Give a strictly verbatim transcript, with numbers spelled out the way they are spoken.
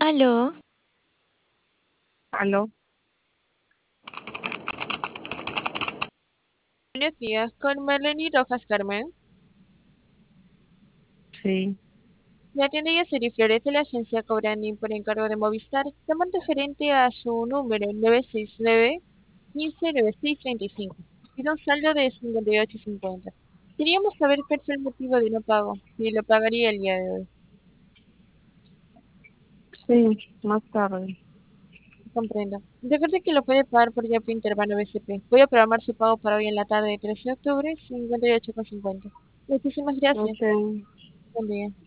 Aló, Aló, Buenos días, con Melanie Rojas Carmen. sí, Le atiende Yaciri Flores de la agencia Cobrani por encargo de Movistar. Llaman referente a su número nueve seis nueve, uno cinco nueve seis tres cinco. Tiene un saldo de cincuenta y ocho cincuenta. Queríamos saber cuál es el motivo de no pago, si lo pagaría el día de hoy. sí, más tarde. Comprendo. Recuerde que lo puede pagar por Yappi Intervano B C P. Voy a programar su pago para hoy en la tarde de trece de octubre, cincuenta y ocho cincuenta. Muchísimas gracias. Ok. Buen día.